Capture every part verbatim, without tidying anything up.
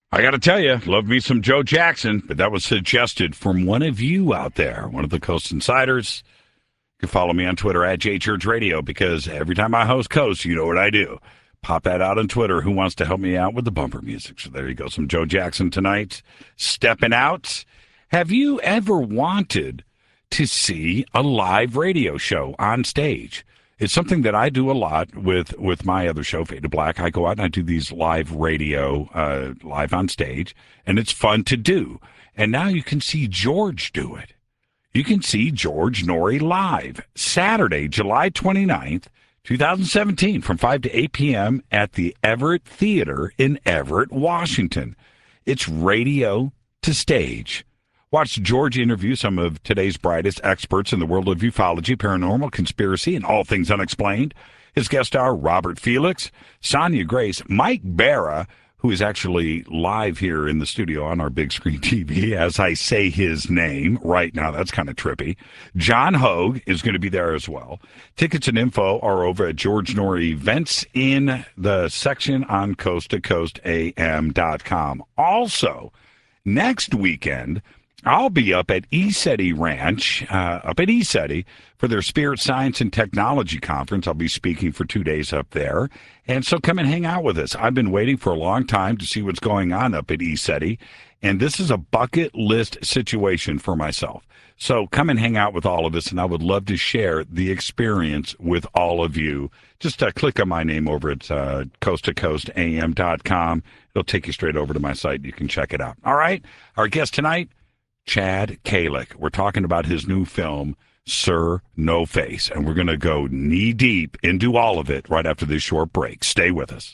I got to tell you, love me some Joe Jackson, but that was suggested from one of you out there, one of the Coast Insiders. You can follow me on Twitter at J Church Radio because every time I host Coast, you know what I do. Pop that out on Twitter. Who wants to help me out with the bumper music? So there you go. Some Joe Jackson tonight. Stepping out. Have you ever wanted to see a live radio show on stage? It's something that I do a lot with, with my other show, Fade to Black. I go out and I do these live radio, uh, live on stage, and it's fun to do. And now you can see George do it. You can see George Noory live Saturday, July twenty-ninth, twenty seventeen, from five to eight p.m. at the Everett Theater in Everett, Washington. It's radio to stage. Watch George interview some of today's brightest experts in the world of ufology, paranormal, conspiracy, and all things unexplained. His guests are Robert Felix, Sonia Grace, Mike Barra, who is actually live here in the studio on our big screen T V as I say his name right now. That's kind of trippy. John Hogue is going to be there as well. Tickets and info are over at George Noory Events in the section on coast to coast a m dot com. Also, next weekend, I'll be up at ECETI Ranch, uh, up at ECETI for their Spirit Science and Technology Conference. I'll be speaking for two days up there. And so come and hang out with us. I've been waiting for a long time to see what's going on up at ECETI. And this is a bucket list situation for myself. So come and hang out with all of us, and I would love to share the experience with all of you. Just uh, click on my name over at uh, coast to coast a m dot com. It'll take you straight over to my site. You can check it out. All right. Our guest tonight, Chad Kalick. We're talking about his new film, Sir No Face, and we're going to go knee-deep into all of it right after this short break. Stay with us.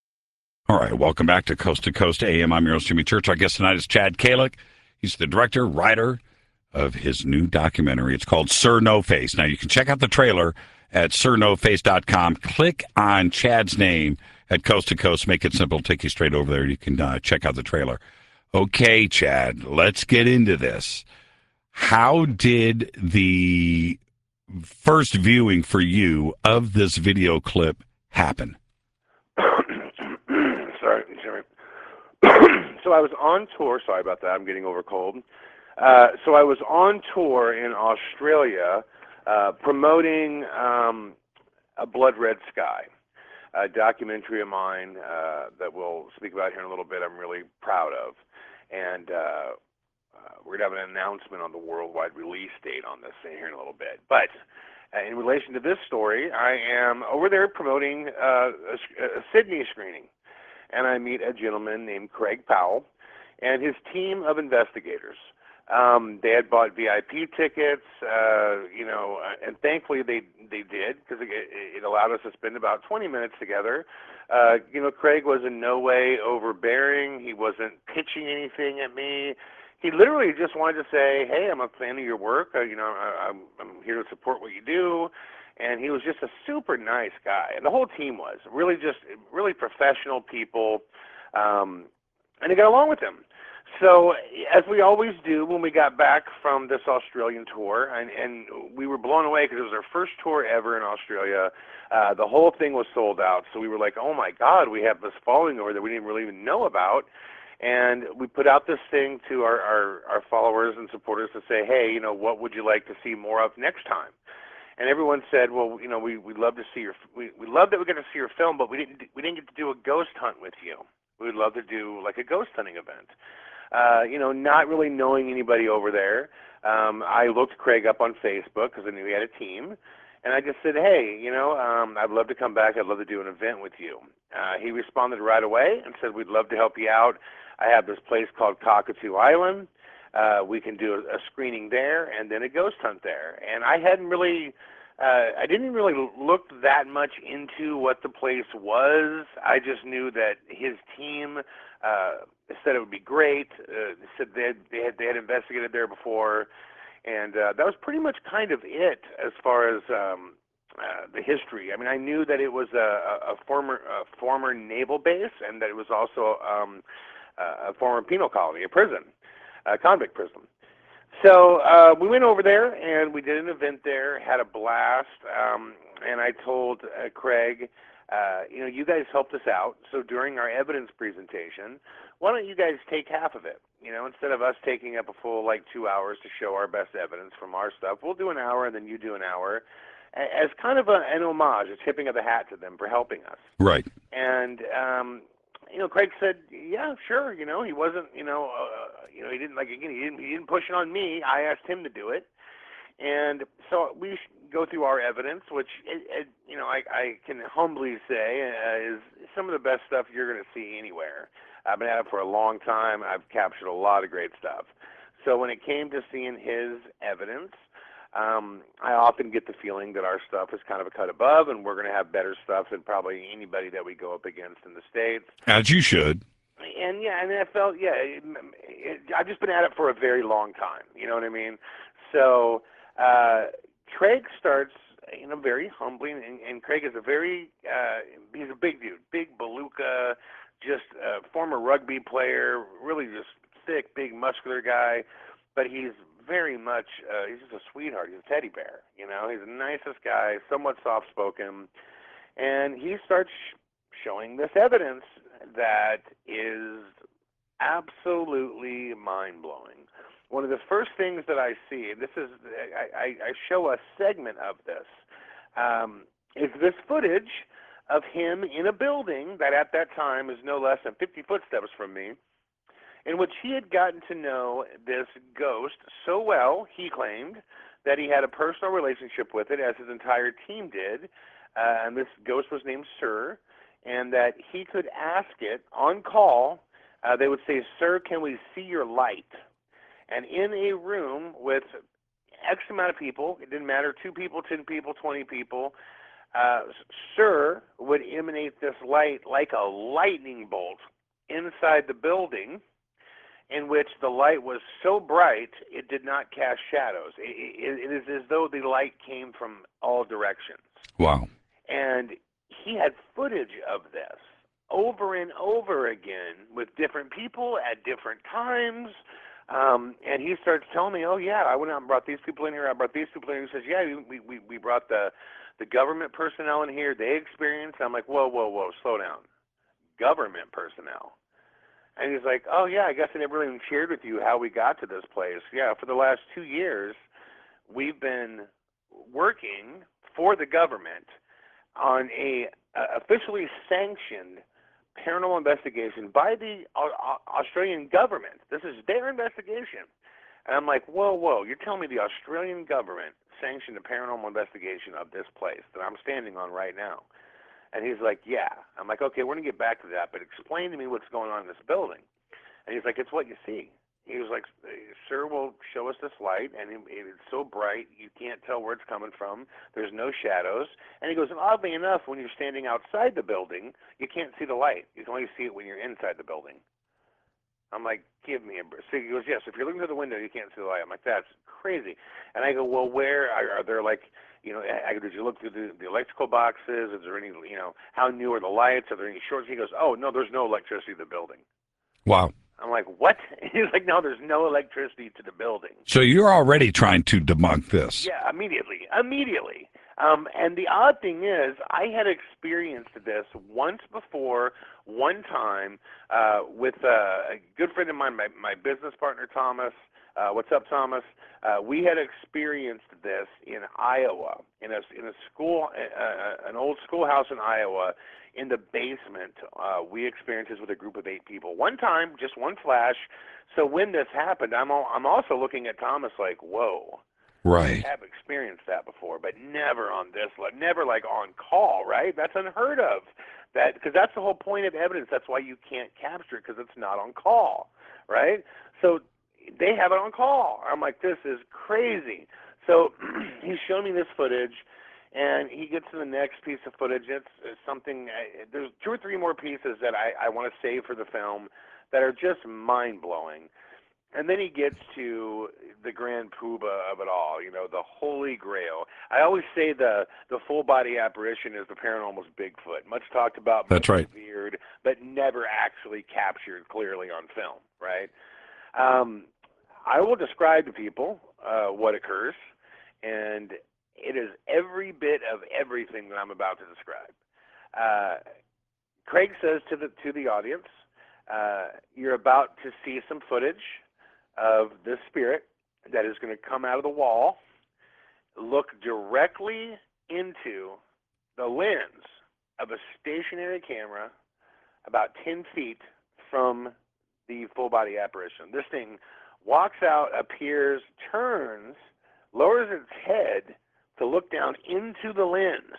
All right, welcome back to Coast to Coast A M. I'm your host, Jimmy Church. Our guest tonight is Chad Kalick. He's the director, writer of his new documentary. It's called Sir No Face. Now, you can check out the trailer at sir no face dot com. Click on Chad's name at Coast to Coast. Make it simple. Take you straight over there. You can uh, check out the trailer. Okay, Chad, let's get into this. How did the first viewing for you of this video clip happen? sorry, sorry. So I was on tour. Sorry about that. I'm getting over cold. Uh, so I was on tour in Australia uh, promoting um, A Blood Red Sky, a documentary of mine uh, that we'll speak about here in a little bit. I'm really proud of. And uh, uh, we're going to have an announcement on the worldwide release date on this thing here in a little bit. But uh, in relation to this story, I am over there promoting uh, a, a Sydney screening. And I meet a gentleman named Craig Powell and his team of investigators. Um, they had bought V I P tickets, uh, you know, and thankfully they they did, because it, it allowed us to spend about twenty minutes together. Uh, you know, Craig was in no way overbearing. He wasn't pitching anything at me. He literally just wanted to say, hey, I'm a fan of your work. Uh, you know, I, I'm, I'm here to support what you do. And he was just a super nice guy. And the whole team was really just really professional people. Um, and they got along with him. So, as we always do when we got back from this Australian tour, and, and we were blown away because it was our first tour ever in Australia. Uh, the whole thing was sold out. So we were like, oh my God, we have this following over that we didn't really even know about. And we put out this thing to our, our, our followers and supporters to say, hey, you know, what would you like to see more of next time? And everyone said, well, you know, we we love to see your we we love that we get to see your film, but we didn't we didn't get to do a ghost hunt with you. We'd love to do like a ghost hunting event. Uh, you know, not really knowing anybody over there. Um, I looked Craig up on Facebook because I knew he had a team, and I just said, hey, you know, um, I'd love to come back. I'd love to do an event with you. Uh, he responded right away and said, we'd love to help you out. I have this place called Cockatoo Island. Uh, we can do a, a screening there and then a ghost hunt there. And I hadn't really, uh, I didn't really look that much into what the place was. I just knew that his team uh, said it would be great. Uh, said they had, they had they had investigated there before, and uh, that was pretty much kind of it as far as um, uh, the history. I mean, I knew that it was a, a former a former naval base, and that it was also um, a former penal colony, a prison. Uh, convict prison. So uh, we went over there and we did an event there, had a blast, um, and I told uh, Craig uh, you know, you guys helped us out, so during our evidence presentation, why don't you guys take half of it? You know, instead of us taking up a full, like, two hours to show our best evidence from our stuff, we'll do an hour and then you do an hour as kind of a, an homage, a tipping of the hat to them for helping us. Right. And, um, you know, Craig said, yeah, sure. You know, he wasn't, you know, uh, you know, he didn't, like, again, he didn't, he didn't push it on me. I asked him to do it. And so we go through our evidence, which, it, it, you know, I, I can humbly say uh, is some of the best stuff you're going to see anywhere. I've been at it for a long time. I've captured a lot of great stuff. So when it came to seeing his evidence, um, I often get the feeling that our stuff is kind of a cut above, and we're going to have better stuff than probably anybody that we go up against in the States. As you should. And, yeah, and I felt, yeah, it, it, I've just been at it for a very long time. You know what I mean? So uh, Craig starts, you know, very humbly, and, and Craig is a very, uh, he's a big dude, big beluga, just a former rugby player, really just thick, big, muscular guy, but he's very much, uh, he's just a sweetheart. He's a teddy bear, you know. He's the nicest guy, somewhat soft-spoken, and he starts sh- showing this evidence that is absolutely mind-blowing. One of the first things that I see, this is, I, I, I show a segment of this, um, is this footage of him in a building that at that time is no less than fifty footsteps from me, in which he had gotten to know this ghost so well, he claimed, that he had a personal relationship with it, as his entire team did, uh, and this ghost was named Sir, and that he could ask it on call. Uh, they would say, "Sir, can we see your light?" And in a room with X amount of people, it didn't matter, two people, ten people, twenty people, uh, Sir would emanate this light like a lightning bolt inside the building, in which the light was so bright it did not cast shadows. It, it, it is as though the light came from all directions. Wow. And he had footage of this over and over again with different people at different times. Um, and he starts telling me, oh, yeah, I went out and brought these people in here. I brought these people in here. He says, yeah, we, we, we brought the, the government personnel in here. They experienced. I'm like, whoa, whoa, whoa, slow down. Government personnel. And he's like, oh, yeah, I guess I never even shared with you how we got to this place. Yeah, for the last two years, we've been working for the government on a uh, officially sanctioned paranormal investigation by the uh, Australian government. This is their investigation. And I'm like, whoa, whoa, you're telling me the Australian government sanctioned a paranormal investigation of this place that I'm standing on right now? And he's like, yeah. I'm like, okay, we're going to get back to that, but explain to me what's going on in this building. And he's like, it's what you see. He was like, Sir will show us this light, and it's so bright you can't tell where it's coming from. There's no shadows. And he goes, and oddly enough, when you're standing outside the building, you can't see the light. You can only see it when you're inside the building. I'm like, give me a break. So he goes, yes, if you're looking through the window, you can't see the light. I'm like, that's crazy. And I go, well, where are, are there, like, you know, I go, did you look through the, the electrical boxes? Is there any, you know, how new are the lights? Are there any shorts? He goes, oh, no, there's no electricity to the building. Wow. I'm like, what? He's like, no, there's no electricity to the building. So you're already trying to debunk this. Yeah, immediately, immediately. Um, and the odd thing is, I had experienced this once before, one time, uh, with uh, a good friend of mine, my, my business partner, Thomas. Uh, what's up, Thomas? Uh, we had experienced this in Iowa, in a, in a school, uh, an old schoolhouse in Iowa. In the basement, uh, we experienced this with a group of eight people. One time, just one flash. So when this happened, I'm all, I'm also looking at Thomas like, whoa. Right. I have experienced that before, but never on this level. Never like on call, right? That's unheard of. That because that's the whole point of evidence. That's why you can't capture it, because it's not on call, right? So they have it on call. I'm like, this is crazy. So he's showing me this footage. And he gets to the next piece of footage. It's, it's something, uh, there's two or three more pieces that I, I want to save for the film that are just mind-blowing. And then he gets to the grand poobah of it all, you know, the holy grail. I always say the, the full-body apparition is the paranormal's Bigfoot. Much talked about, That's much right. revered, but never actually captured clearly on film, right? Um, I will describe to people uh, what occurs, and it is every bit of everything that I'm about to describe. uh, Craig says to the to the audience, uh, "You're about to see some footage of this spirit that is going to come out of the wall, look directly into the lens of a stationary camera about ten feet from the full-body apparition. This thing walks out, appears, turns, lowers its head to look down into the lens,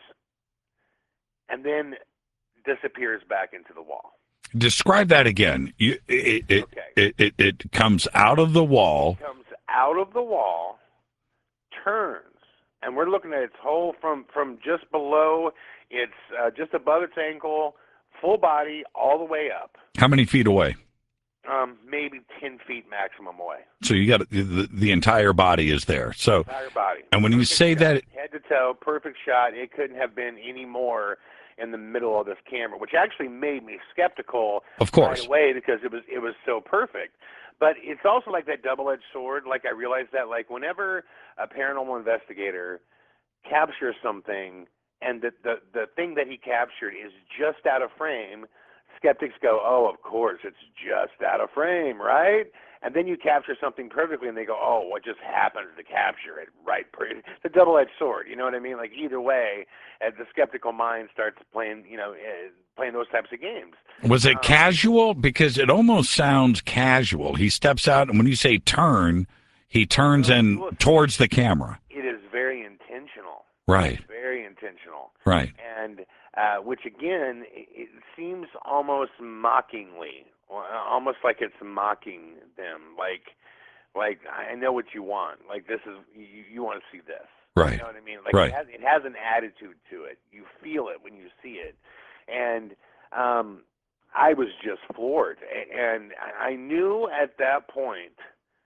and then disappears back into the wall." Describe that again. You, it, it, Okay. it, it, it comes out of the wall. It comes out of the wall, turns, and we're looking at its whole from, from just below, it's uh, just above its ankle, full body, all the way up. How many feet away? Um, maybe ten feet maximum away. So you got the, the entire body is there. So, Entire body. and when you Perfect say shot, that, head to toe, perfect shot. It couldn't have been any more in the middle of this camera, which actually made me skeptical of course, right away because it was it was so perfect. But it's also like that double-edged sword. Like I realized that like whenever a paranormal investigator captures something and the the the thing that he captured is just out of frame, skeptics go, "Oh, of course, it's just out of frame, right?" And then you capture something perfectly, and they go, "Oh, what just happened to capture it right?" It's a double-edged sword. You know what I mean? Like either way, as the skeptical mind starts playing, you know, uh, playing those types of games. was it Um, casual? Because it almost sounds casual. He steps out, and when you say turn, he turns Well, in well, towards the camera. It is very intentional. Right. Very intentional. Right. And uh, which again, it, it seems almost mockingly, or almost like it's mocking them. Like, like I know what you want. Like this is you, you want to see this. Right. You know what I mean? Like Right. it has it has an attitude to it. You feel it when you see it, and um, I was just floored. And I knew at that point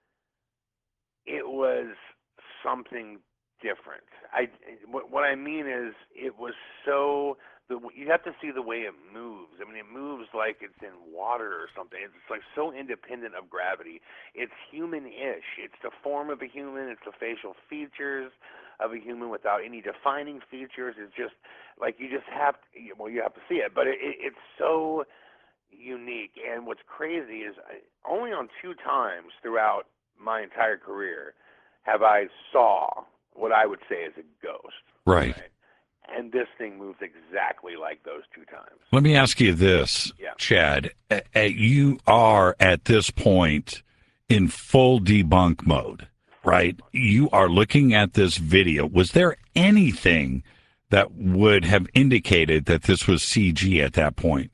it was something different. I what, what I mean is it was so the you have to see the way it moves. I mean, it moves like it's in water or something. It's like so independent of gravity. It's human-ish. It's the form of a human. It's the facial features of a human without any defining features. It's just like you just have to, well, you have to see it, but it, it, it's so unique. And what's crazy is I, only on two times throughout my entire career have I saw what I would say is a ghost. Right. Right? And this thing moves exactly like those two times. Let me ask you this, Yeah. Chad. Uh, uh, you are at this point in full debunk mode, right? You are looking at this video. Was there anything that would have indicated that this was C G at that point?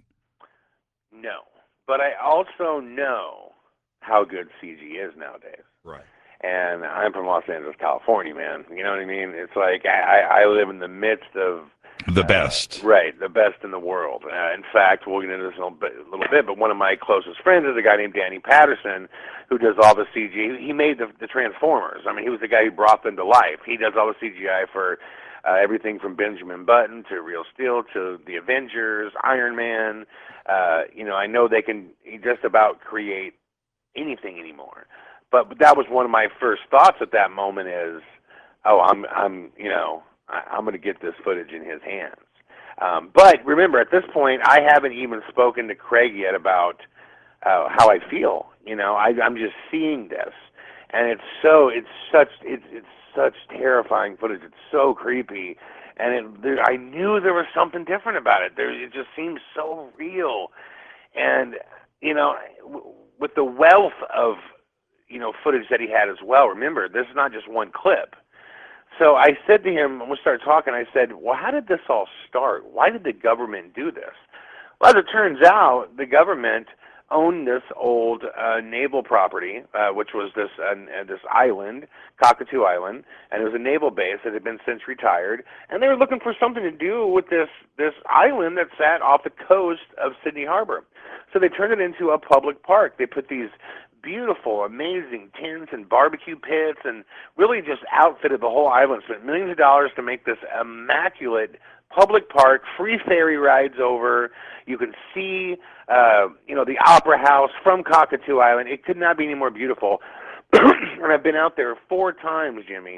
No. But I also know how good C G is nowadays. Right. And I'm from Los Angeles, California, man. You know what I mean? It's like I, I live in the midst of The uh, best. right? The best in the world. Uh, in fact, we'll get into this in a little, bit, a little bit. But one of my closest friends is a guy named Danny Patterson, who does all the C G. He made the, the Transformers. I mean, he was the guy who brought them to life. He does all the C G I for uh, everything from Benjamin Button to Real Steel to the Avengers, Iron Man. Uh, you know, I know they can just about create anything anymore. But that was one of my first thoughts at that moment is, oh, I'm, I'm, you know, I, I'm going to get this footage in his hands. Um, but remember, at this point, I haven't even spoken to Craig yet about uh, how I feel. You know, I, I'm just seeing this, and it's so, it's such, it's, it's such terrifying footage. It's so creepy, and it, there, I knew there was something different about it. There, it just seemed so real, and you know, w- with the wealth of you know, footage that he had as well. Remember, this is not just one clip. So I said to him, when we started talking, I said, well, how did this all start? Why did the government do this? Well, as it turns out, the government owned this old uh, naval property, uh, which was this uh, this island, Cockatoo Island, and it was a naval base that had been since retired, and they were looking for something to do with this, this island that sat off the coast of Sydney Harbor. So they turned it into a public park. They put these beautiful, amazing tents and barbecue pits and really just outfitted the whole island, spent millions of dollars to make this immaculate public park, free ferry rides over. You can see, uh, you know, the Opera House from Cockatoo Island. It could not be any more beautiful. And I've been out there four times, Jimmy,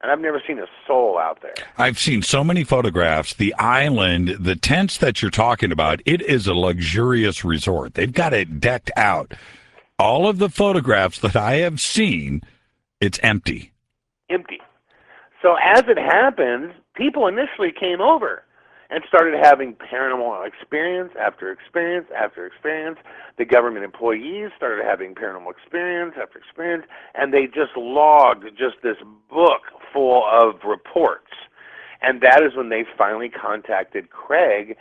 and I've never seen a soul out there. I've seen so many photographs. The island, the tents that you're talking about, it is a luxurious resort. They've got it decked out. All of the photographs that I have seen, it's empty. Empty. So as it happens, people initially came over and started having paranormal experience after experience after experience. The government employees started having paranormal experience after experience, and they just logged just this book full of reports. And that is when they finally contacted Craig,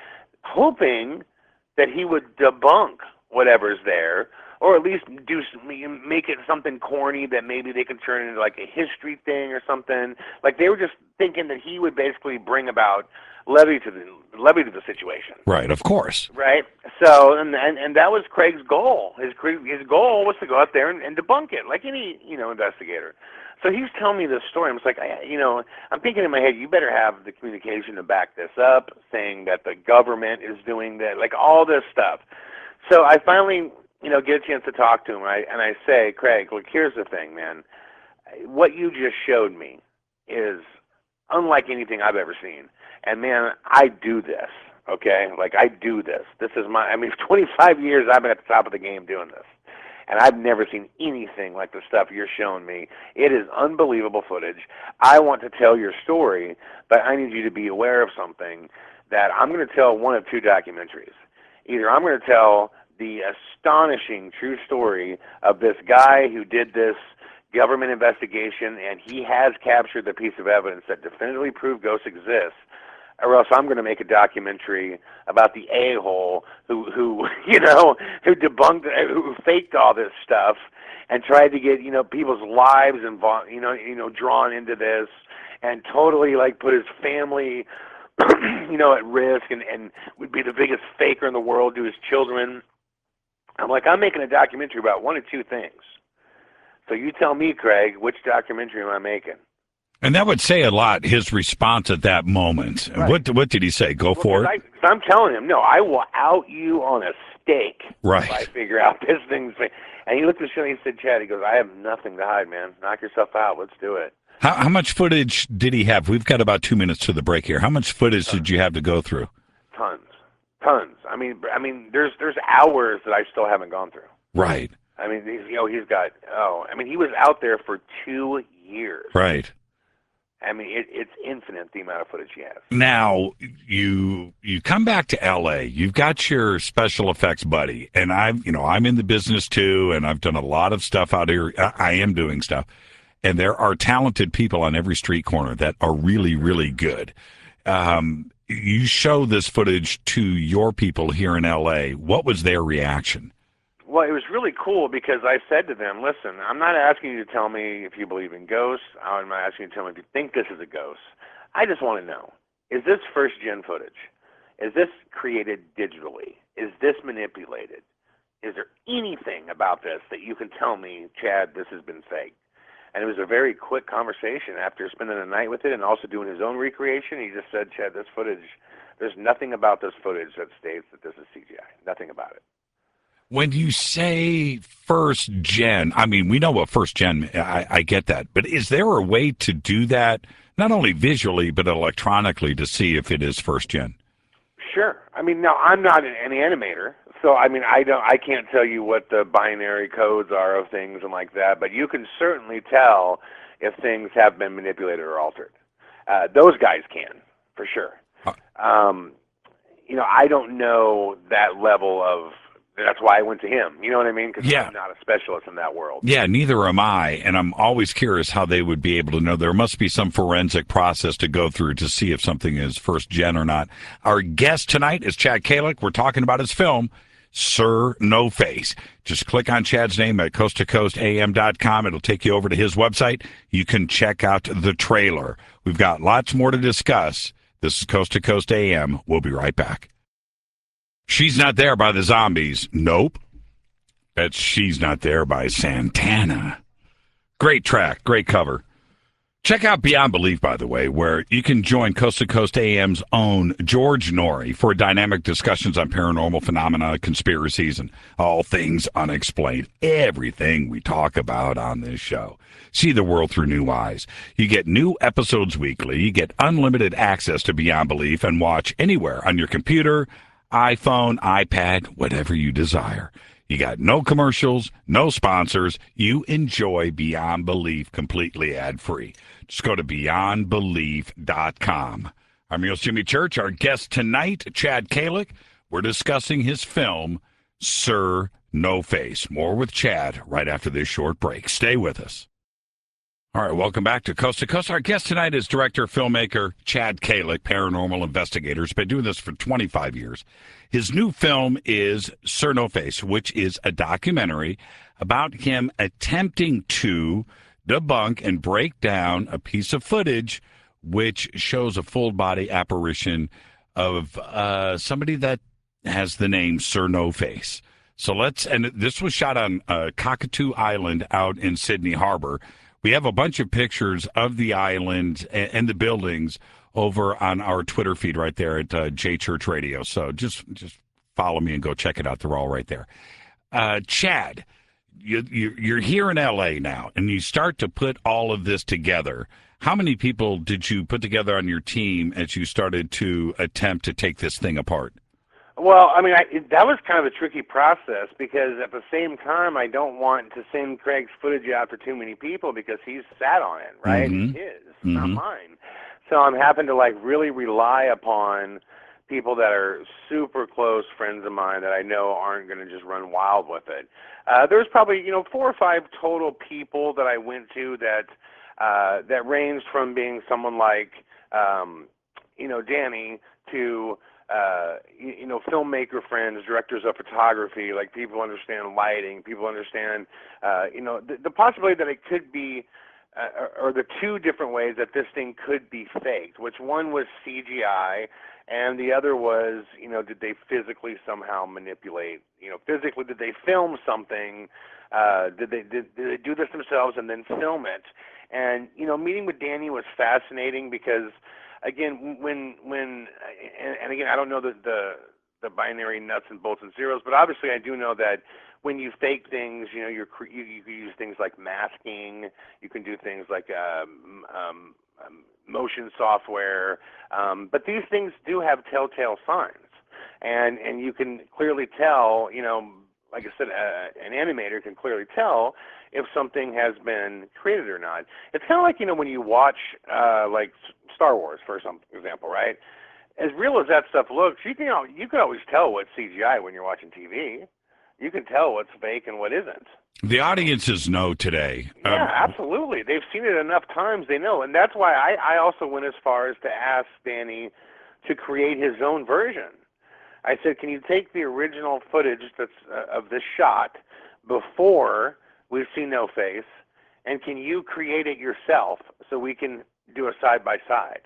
hoping that he would debunk whatever's there, or at least do make it something corny that maybe they could turn into like a history thing or something. Like they were just thinking that he would basically bring about levity to the levity to the situation. Right, of course. Right. So, and and, and that was Craig's goal. His his goal was to go out there and, and debunk it, like any you know investigator. So he was telling me this story. I was like, I, you know, I'm thinking in my head, you better have the communication to back this up, saying that the government is doing that, like all this stuff. So I finally, you know, get a chance to talk to him, and I, and I say, Craig, look, here's the thing, man. What you just showed me is unlike anything I've ever seen. And, man, I do this, okay? Like, I do this. This is my, I mean, twenty-five years I've been at the top of the game doing this. And I've never seen anything like the stuff you're showing me. It is unbelievable footage. I want to tell your story, but I need you to be aware of something, that I'm going to tell one of two documentaries. Either I'm going to tell the astonishing true story of this guy who did this government investigation, and he has captured the piece of evidence that definitively proved ghosts exist, or else I'm going to make a documentary about the a-hole who, who you know, who debunked, who faked all this stuff and tried to get, you know, people's lives involved, you know, you know, drawn into this, and totally like put his family, you know, at risk, and, and would be the biggest faker in the world to his children. I'm like, I'm making a documentary about one of two things. So you tell me, Craig, which documentary am I making? And that would say a lot, his response at that moment. Right. What what did he say? Go well, for it? I, cause I'm telling him, no, I will out you on a stake right. if I figure out this thing's fake. And he looked at me and he said, Chad, he goes, I have nothing to hide, man. Knock yourself out. Let's do it. How, how much footage did he have? We've got about two minutes to the break here. How much footage Tons. did you have to go through? Tons. Tons. I mean, I mean, there's there's hours that I still haven't gone through. Right. I mean, he's, you know, he's got, oh, I mean, he was out there for two years. Right. I mean, it, it's infinite, the amount of footage he has. Now, you you come back to L A. You've got your special effects buddy, and I'm, you know, I'm in the business too, and I've done a lot of stuff out here. I, I am doing stuff, and there are talented people on every street corner that are really, really good. Um, you show this footage to your people here in L A. What was their reaction? Well, it was really cool because I said to them, listen, I'm not asking you to tell me if you believe in ghosts. I'm not asking you to tell me if you think this is a ghost. I just want to know, is this first-gen footage? Is this created digitally? Is this manipulated? Is there anything about this that you can tell me, Chad, this has been faked? And it was a very quick conversation after spending a night with it and also doing his own recreation. He just said, Chad, this footage, there's nothing about this footage that states that this is C G I. Nothing about it. When you say first gen, I mean, we know what first gen, I, I get that. But is there a way to do that, not only visually, but electronically to see if it is first gen? Sure. I mean, now, I'm not an, an animator, so, I mean, I don't, I can't tell you what the binary codes are of things and like that, but you can certainly tell if things have been manipulated or altered. Uh, those guys can, for sure. Uh, um, you know, I don't know that level of... That's why I went to him. You know what I mean? Because yeah. I'm not a specialist in that world. Yeah, neither am I. And I'm always curious how they would be able to know. There must be some forensic process to go through to see if something is first gen or not. Our guest tonight is Chad Kalick. We're talking about his film, Sir No Face. Just click on Chad's name at coast to coast a m dot com. It'll take you over to his website. You can check out the trailer. We've got lots more to discuss. This is Coast to Coast A M. We'll be right back. She's Not There by the Zombies. Nope. That's She's Not There by Santana. Great track. Great cover. Check out Beyond Belief, by the way, where you can join Coast to Coast A M's own George Norrie for dynamic discussions on paranormal phenomena, conspiracies, and all things unexplained. Everything we talk about on this show. See the world through new eyes. You get new episodes weekly. You get unlimited access to Beyond Belief and watch anywhere on your computer, iPhone, iPad, whatever you desire. You got no commercials, no sponsors. You enjoy Beyond Belief completely ad-free. Just go to beyond belief dot com. I'm your Jimmy Church. Our guest tonight, Chad Kalick. We're discussing his film, Sir No Face. More with Chad right after this short break. Stay with us. All right, welcome back to Coast to Coast. Our guest tonight is director, filmmaker Chad Kalick, paranormal investigator. He's been doing this for twenty-five years. His new film is Sir No Face, which is a documentary about him attempting to debunk and break down a piece of footage which shows a full-body apparition of uh, somebody that has the name Sir No Face. So let's, and this was shot on uh, Cockatoo Island out in Sydney Harbor. We have a bunch of pictures of the island and, and the buildings over on our Twitter feed right there at uh, J Church Radio. So just just follow me and go check it out. They're all right there. Uh, Chad, you, you, you're here in L A now, and you start to put all of this together. How many people did you put together on your team as you started to attempt to take this thing apart? Well, I mean, I, it, that was kind of a tricky process because at the same time, I don't want to send Craig's footage out to too many people because he's sat on it, right? Mm-hmm. It's his, mm-hmm. not mine. So I'm having to like really rely upon people that are super close friends of mine that I know aren't going to just run wild with it. Uh, there's probably, you know, four or five total people that I went to that uh, that ranged from being someone like, um, you know, Danny to Uh, you, you know, filmmaker friends, directors of photography, like people understand lighting, people understand, uh, you know, the, the possibility that it could be, uh, or, or the two different ways that this thing could be faked, which one was C G I, and the other was, you know, did they physically somehow manipulate, you know, physically, did they film something, uh, did they did, did they do this themselves and then film it? And, you know, meeting with Danny was fascinating because, again, when when and, and again, I don't know the, the the binary nuts and bolts and zeros, but obviously I do know that when you fake things, you know, you're you, you can use things like masking. You can do things like um, um, um, motion software, um, but these things do have telltale signs, and and you can clearly tell. You know, like I said, uh, an animator can clearly tell if something has been created or not. It's kind of like, you know, when you watch uh, like Star Wars, for some example, right? As real as that stuff looks, you can you can always tell what's C G I when you're watching T V. You can tell what's fake and what isn't. The audiences know today. Yeah, Um, absolutely. They've seen it enough times, they know. And that's why I, I also went as far as to ask Danny to create his own version. I said, can you take the original footage that's uh, of this shot before we've seen No Face, and can you create it yourself so we can do a side-by-side?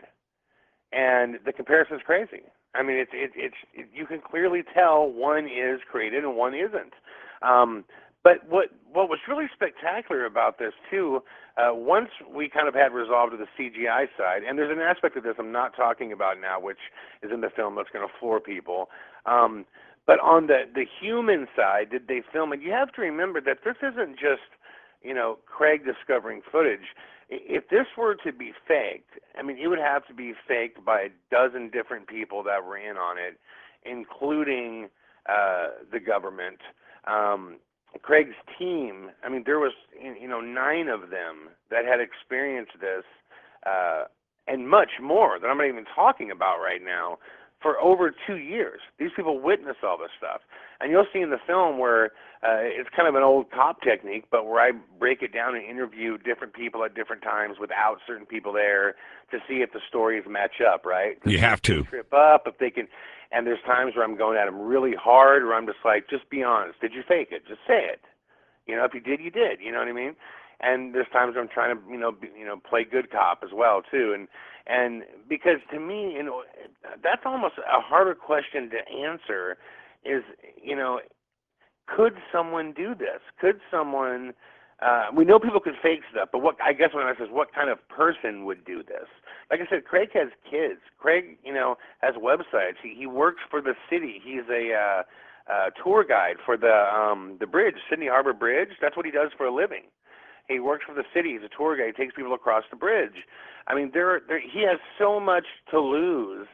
And the comparison's crazy. I mean, it's it, it's it, you can clearly tell one is created and one isn't. Um, but what what was really spectacular about this too, uh, once we kind of had resolved to the C G I side, and there's an aspect of this I'm not talking about now, which is in the film that's going to floor people. Um, but on the the human side, did they film it? You have to remember that this isn't just, you know, Craig discovering footage. If this were to be faked, I mean, it would have to be faked by a dozen different people that were in on it, including uh, the government. Um, Craig's team, I mean, there was, you know, nine of them that had experienced this, uh, and much more that I'm not even talking about right now, for over two years. These people witness all this stuff. And you'll see in the film where uh, it's kind of an old cop technique, but where I break it down and interview different people at different times without certain people there to see if the stories match up, right? You have to. Trip up, if they can. And there's times where I'm going at them really hard, where I'm just like, just be honest. Did you fake it? Just say it. You know, if you did, you did. You know what I mean? And there's times I'm trying to, you know, be, you know, play good cop as well too. And and because to me, you know, that's almost a harder question to answer. Is, you know, could someone do this? Could someone Uh, we know people can fake stuff, but what I guess what I says, what kind of person would do this? Like I said, Craig has kids. Craig, you know, has websites. He he works for the city. He's a uh, uh, tour guide for the um, the bridge, Sydney Harbor Bridge. That's what he does for a living. He works for the city. He's a tour guide. He takes people across the bridge. I mean, there, there he has so much to lose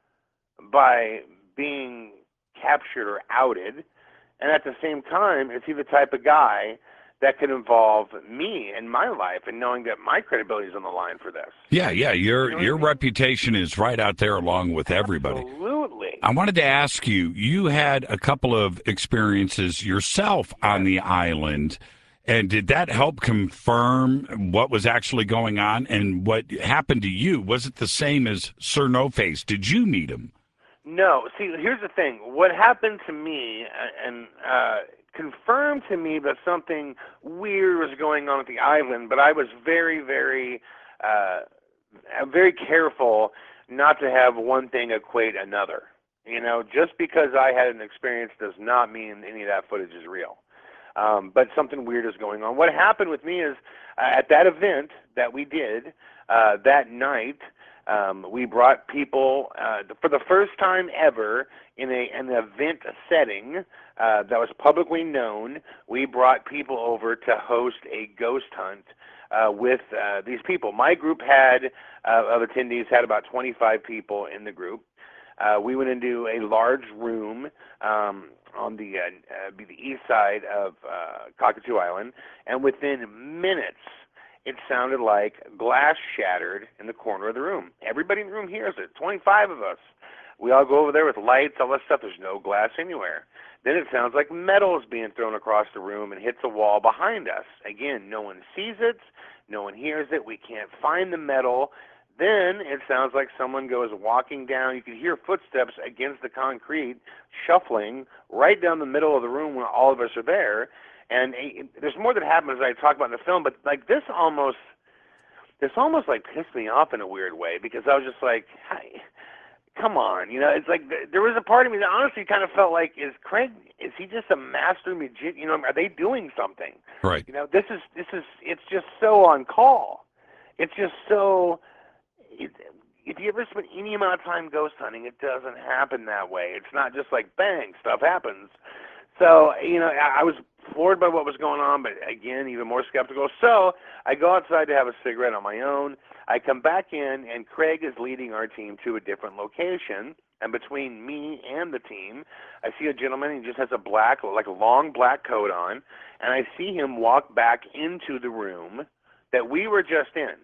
by being captured or outed, and at the same time, is he the type of guy that could involve me and my life and knowing that my credibility is on the line for this? Yeah, yeah, your You know your what I mean? reputation is right out there along with everybody. Absolutely. I wanted to ask you, you had a couple of experiences yourself on the island, and did that help confirm what was actually going on and what happened to you? Was it the same as Sir No Face? Did you meet him? No. See, here's the thing. What happened to me uh, and uh, confirmed to me that something weird was going on at the island, but I was very, very, uh, very careful not to have one thing equate another. You know, just because I had an experience does not mean any of that footage is real. Um, but something weird is going on. What happened with me is uh, at that event that we did uh, that night, um, we brought people uh, for the first time ever in a, an event setting uh, that was publicly known. We brought people over to host a ghost hunt uh, with uh, these people. My group had uh, of attendees had about twenty-five people in the group. Uh, we went into a large room um, on the uh, uh, the east side of uh, Cockatoo Island, and within minutes, it sounded like glass shattered in the corner of the room. Everybody in the room hears it. twenty-five of us. We all go over there with lights, all this stuff. There's no glass anywhere. Then it sounds like metal is being thrown across the room and hits a wall behind us. Again, no one sees it. No one hears it. We can't find the metal. Then it sounds like someone goes walking down. You can hear footsteps against the concrete, shuffling right down the middle of the room when all of us are there. And it, there's more that happens that I talk about in the film, but like this almost, this almost like pissed me off in a weird way, because I was just like, hey, come on, you know, it's like there was a part of me that honestly kind of felt like, is Craig, is he just a master magician? You know, are they doing something? Right. You know, this is, this is, it's just so on call. It's just so, it, if you ever spend any amount of time ghost hunting, it doesn't happen that way. It's not just like, bang, stuff happens. So, you know, I, I was floored by what was going on, but again, even more skeptical. So I go outside to have a cigarette on my own. I come back in, and Craig is leading our team to a different location. And between me and the team, I see a gentleman. He just has a black, like a long black coat on, and I see him walk back into the room that we were just in.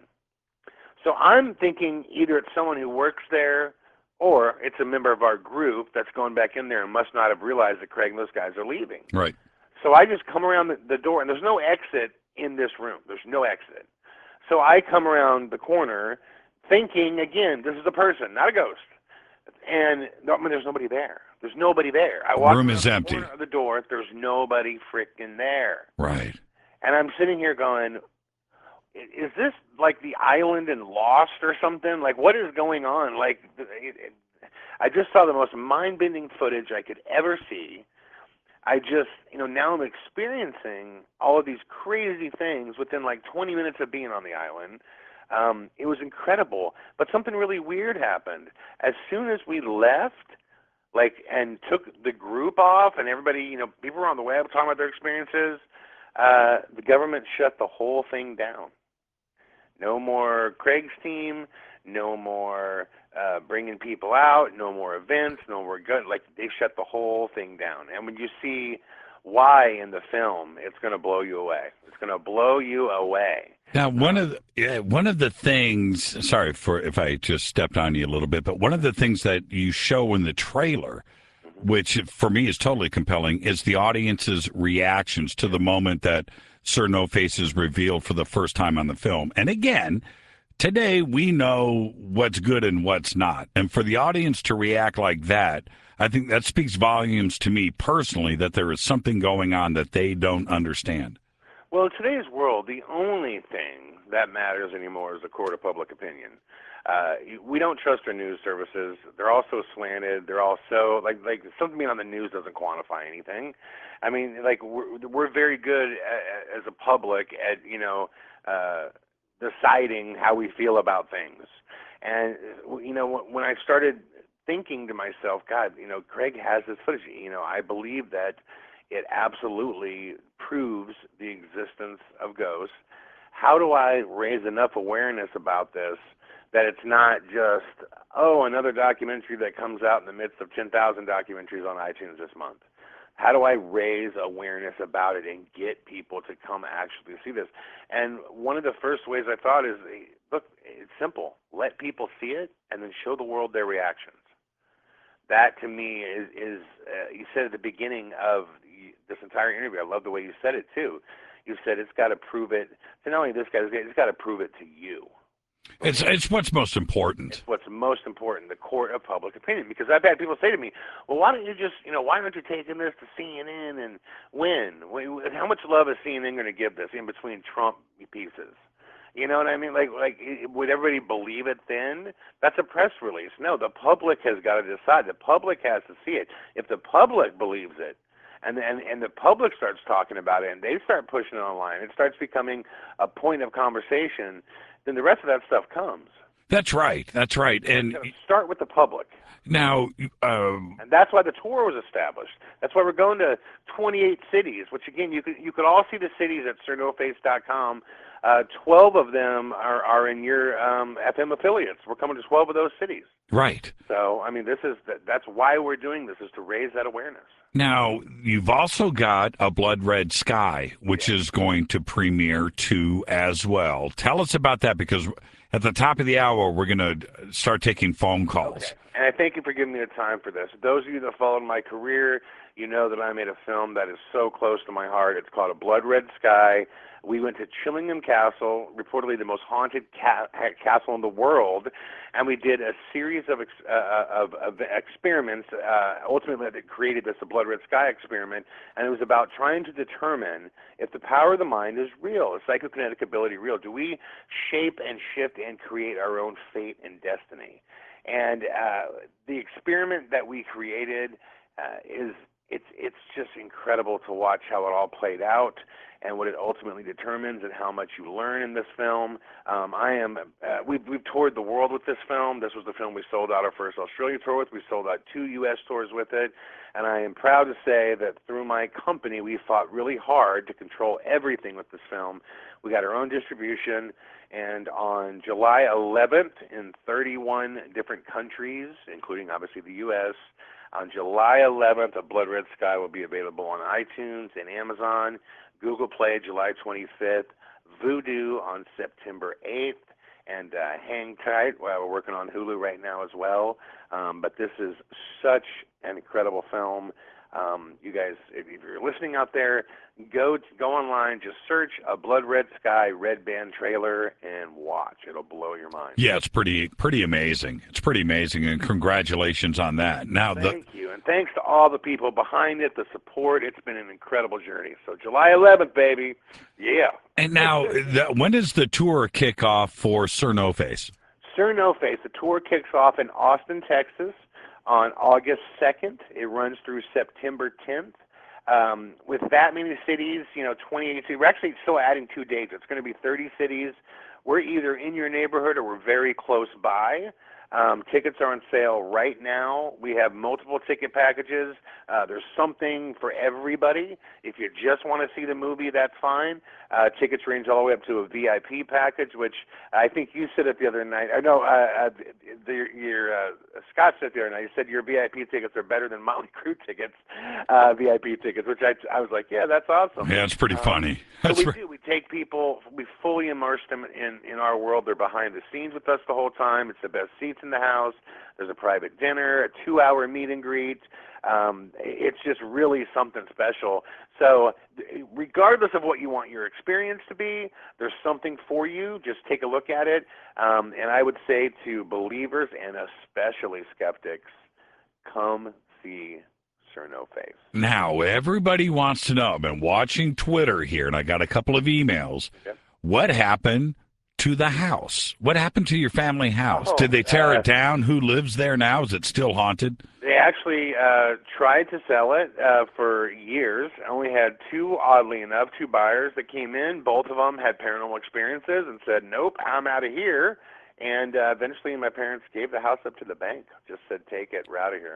So I'm thinking either it's someone who works there, or it's a member of our group that's going back in there and must not have realized that Craig and those guys are leaving. Right. So I just come around the, the door, and there's no exit in this room. There's no exit. So I come around the corner thinking, again, this is a person, not a ghost. And I mean, there's nobody there. There's nobody there. I walk room around is the empty. corner of the door. There's nobody freaking there. Right. And I'm sitting here going, is this like the island in Lost or something? Like, what is going on? Like, it, it, I just saw the most mind-bending footage I could ever see. I just, you know, now I'm experiencing all of these crazy things within like twenty minutes of being on the island. Um, it was incredible. But something really weird happened. As soon as we left, like, and took the group off, and everybody, you know, people were on the web talking about their experiences, uh, the government shut the whole thing down. No more Craig's team, no more uh, bringing people out, no more events, no more good. Like, they shut the whole thing down. And when you see why in the film, it's going to blow you away. It's going to blow you away. Now, one of the, yeah, one of the things, sorry for if I just stepped on you a little bit, but one of the things that you show in the trailer, which for me is totally compelling, is the audience's reactions to the moment that Sir No Face is revealed for the first time on the film. And again, today we know what's good and what's not. And for the audience to react like that, I think that speaks volumes to me personally, that there is something going on that they don't understand. Well, in today's world, the only thing that matters anymore is the court of public opinion. Uh, we don't trust our news services. They're all so slanted. They're all so, like, like something being on the news doesn't quantify anything. I mean, like, we're, we're very good, as a public at, you know, uh, deciding how we feel about things. And, you know, when I started thinking to myself, God, you know, Craig has this footage, you know, I believe that it absolutely proves the existence of ghosts. How do I raise enough awareness about this that it's not just, oh, another documentary that comes out in the midst of ten thousand documentaries on iTunes this month? How do I raise awareness about it and get people to come actually see this? And one of the first ways I thought is, look, it's simple. Let people see it and then show the world their reactions. That, to me, is, is uh, you said at the beginning of this entire interview, I love the way you said it, too. You said it's got to prove it to not only this guy, it's got to prove it to you. It's it's what's most important. It's what's most important, the court of public opinion. Because I've had people say to me, well, why don't you just, you know, why aren't you taking this to C N N and when? How much love is C N N going to give this in between Trump pieces? You know what I mean? Like, like, would everybody believe it then? That's a press release. No, the public has got to decide. The public has to see it. If the public believes it, and and and the public starts talking about it, and they start pushing it online, it starts becoming a point of conversation, then the rest of that stuff comes. That's right. That's right. And start with the public. Now, um, and that's why the tour was established. That's why we're going to twenty-eight cities, which, again, you could you could all see the cities at sir no face dot com. Uh, twelve of them are, are in your um, F M affiliates. We're coming to twelve of those cities. Right. So, I mean, this is that's why we're doing this, is to raise that awareness. Now, you've also got A Blood Red Sky, which yeah. is going to premiere too as well. Tell us about that, because at the top of the hour, we're going to start taking phone calls. Okay. And I thank you for giving me the time for this. Those of you that followed my career, you know that I made a film that is so close to my heart. It's called A Blood Red Sky. We went to Chillingham Castle, reportedly the most haunted ca- castle in the world, and we did a series of ex- uh, of, of experiments, uh, ultimately that created this, the Blood Red Sky experiment, and it was about trying to determine if the power of the mind is real, is psychokinetic ability real? Do we shape and shift and create our own fate and destiny? And uh, the experiment that we created uh, is it's it's just incredible to watch how it all played out and what it ultimately determines and how much you learn in this film. Um, I am uh, we've we've toured the world with this film. This was the film we sold out our first Australia tour with. We sold out two U S tours with it, and I am proud to say that through my company, we fought really hard to control everything with this film. We got our own distribution, and on July eleventh, in thirty-one different countries, including obviously the U S, on July eleventh, A Blood Red Sky will be available on iTunes and Amazon, Google Play July twenty-fifth, Vudu on September eighth, and uh, hang tight. Well, we're working on Hulu right now as well. Um, but this is such an incredible film. Um, you guys, if, if you're listening out there, go to, go online, just search A Blood Red Sky Red Band trailer and watch. It'll blow your mind. Yeah, it's pretty pretty amazing. It's pretty amazing, and congratulations on that. Now, Thank the, you, and thanks to all the people behind it, the support. It's been an incredible journey. So July eleventh, baby. Yeah. And now, the, when does the tour kick off for Sir No Face? Sir No Face, the tour kicks off in Austin, Texas, on August second. It runs through September tenth. Um, with that many cities, you know, twenty-eight cities, we're actually still adding two dates. It's going to be thirty cities. We're either in your neighborhood or we're very close by. Um, tickets are on sale right now. We have multiple ticket packages. Uh, there's something for everybody. If you just want to see the movie, that's fine. Uh, tickets range all the way up to a V I P package, which I think you said it the other night. I know uh, uh, the, your uh, Scott said the other night. You said your V I P tickets are better than Motley Crue tickets, uh, V I P tickets, which I, I was like, yeah, that's awesome. Yeah, it's pretty um, funny. That's so we right. do. We take people, we fully immerse them in, in our world. They're behind the scenes with us the whole time. It's the best seats in the house. There's a private dinner, a two-hour meet and greet. Um, it's just really something special. So regardless of what you want your experience to be, there's something for you. Just take a look at it. Um, and I would say to believers and especially skeptics, come see Sir No Face. Now, everybody wants to know. I've been watching Twitter here, and I got a couple of emails. Okay. What happened to the house? What happened to your family house? Oh, Did they tear uh, it down? Who lives there now? Is it still haunted? They actually uh, tried to sell it uh, for years. Only had two, oddly enough, two buyers that came in. Both of them had paranormal experiences and said, nope, I'm out of here. And uh, eventually my parents gave the house up to the bank. Just said, take it, we're out of here.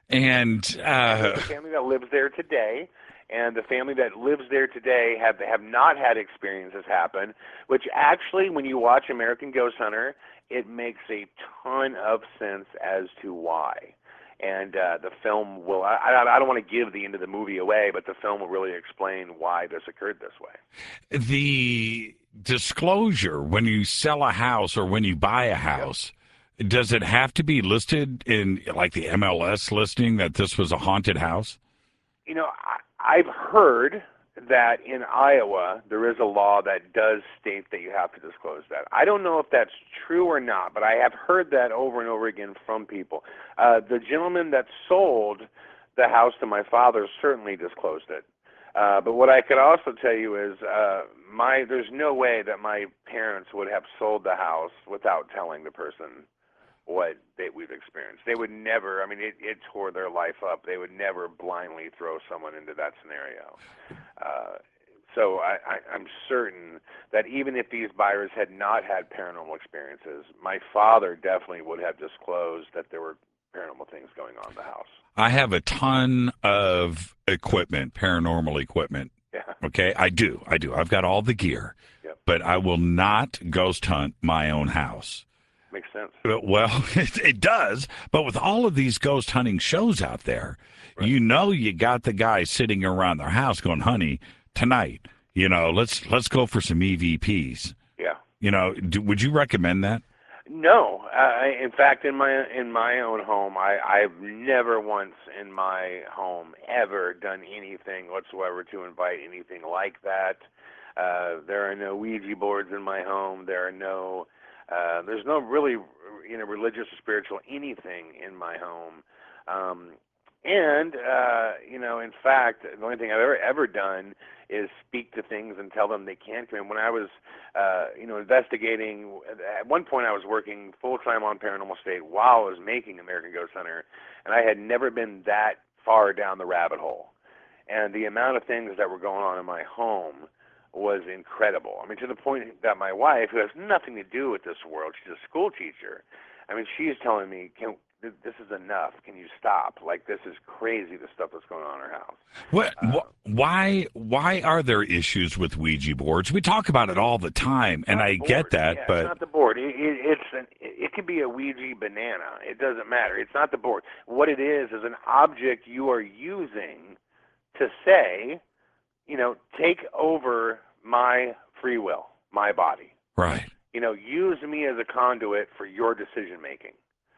And uh, the family that lives there today, and the family that lives there today have have not had experiences happen, which actually, when you watch American Ghost Hunter, it makes a ton of sense as to why. And uh, the film will, I, I don't want to give the end of the movie away, but the film will really explain why this occurred this way. The disclosure when you sell a house or when you buy a house, yep. Does it have to be listed in like the M L S listing that this was a haunted house? You know, I, I've heard that in Iowa there is a law that does state that you have to disclose that. I don't know if that's true or not, but I have heard that over and over again from people. Uh, the gentleman that sold the house to my father certainly disclosed it. Uh, but what I could also tell you is uh, my there's no way that my parents would have sold the house without telling the person what they, we've experienced. They would never, I mean, it, it tore their life up. They would never blindly throw someone into that scenario. Uh, so I, I, I'm certain that even if these buyers had not had paranormal experiences, my father definitely would have disclosed that there were paranormal things going on in the house. I have a ton of equipment, paranormal equipment. Yeah. Okay, I do. I do. I've got all the gear, yep. But I will not ghost hunt my own house. Makes sense. Well, it, it does. But with all of these ghost hunting shows out there, right. You know you got the guy sitting around their house going, honey, tonight, you know, let's let's go for some E V Ps. Yeah. You know, do, would you recommend that? No. Uh, in fact, in my in my own home, I, I've never once in my home ever done anything whatsoever to invite anything like that. Uh, there are no Ouija boards in my home. There are no... Uh, there's no really, you know, religious or spiritual anything in my home. Um, and, uh, you know, in fact, the only thing I've ever, ever done is speak to things and tell them they can't come in. When I was, uh, you know, investigating, at one point I was working full-time on Paranormal State while I was making American Ghost Hunter, and I had never been that far down the rabbit hole. And the amount of things that were going on in my home was incredible. I mean, to the point that my wife, who has nothing to do with this world, she's a school teacher, I mean, she's telling me, Can, this is enough. Can you stop? Like, this is crazy, the stuff that's going on in our house. What, uh, wh- why why are there issues with Ouija boards? We talk about it all the time, and I get that, yeah, but... It's not the board. It, it, it's an, it could be a Ouija banana. It doesn't matter. It's not the board. What it is is an object you are using to say, you know, take over my free will, my body. Right. You know, use me as a conduit for your decision making.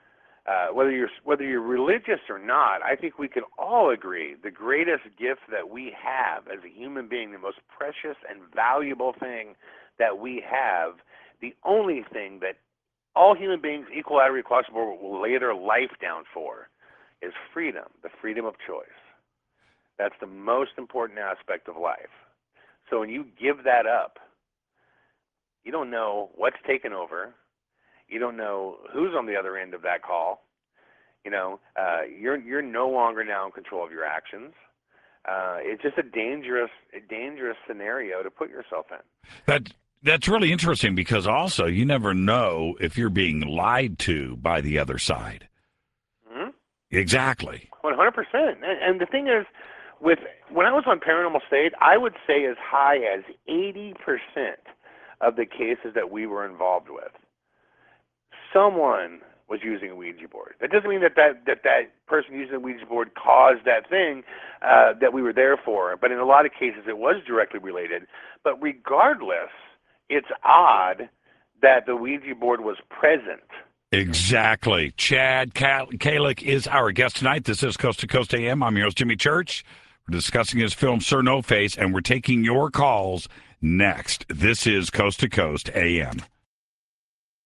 Uh, whether you're whether you're religious or not, I think we can all agree the greatest gift that we have as a human being, the most precious and valuable thing that we have, the only thing that all human beings equal, out, across the board will lay their life down for, is freedom, the freedom of choice. That's the most important aspect of life. So when you give that up, you don't know what's taken over. You don't know who's on the other end of that call. You know, uh, you're you're no longer now in control of your actions. Uh, it's just a dangerous, a dangerous scenario to put yourself in. That that's really interesting because also you never know if you're being lied to by the other side. Mm-hmm. Exactly. one hundred percent. And, and the thing is, with when I was on Paranormal State, I would say as high as eighty percent of the cases that we were involved with, someone was using a Ouija board. That doesn't mean that that, that, that person using the Ouija board caused that thing uh, that we were there for, but in a lot of cases it was directly related. But regardless, it's odd that the Ouija board was present. Exactly. Chad Kalick is our guest tonight. This is Coast to Coast A M. I'm your host, Jimmy Church. We're discussing his film, Sir No Face, and we're taking your calls next. This is Coast to Coast A M.